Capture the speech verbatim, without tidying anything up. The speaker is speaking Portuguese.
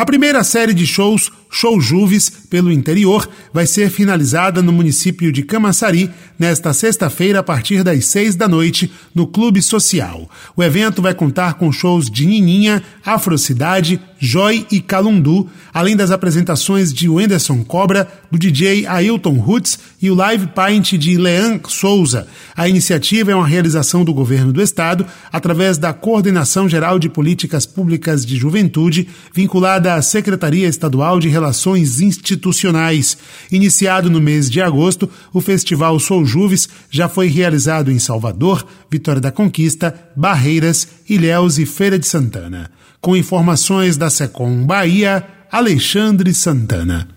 A primeira série de shows, Show Juves, pelo interior, vai ser finalizada no município de Camaçari, nesta sexta-feira, a partir das seis da noite, no Clube Social. O evento vai contar com shows de Nininha, Afrocidade, Joy e Calundu, além das apresentações de Wenderson Cobra, do D J Ailton Roots e o Live Paint de Lean Souza. A iniciativa é uma realização do governo do estado, através da Coordenação Geral de Políticas Públicas de Juventude, vinculada à Secretaria Estadual de Relações Institucionais. Iniciado no mês de agosto, o Festival Show Juves já foi realizado em Salvador, Vitória da Conquista, Barreiras, Ilhéus e Feira de Santana. Com informações da Secom Bahia, Alexandre Santana.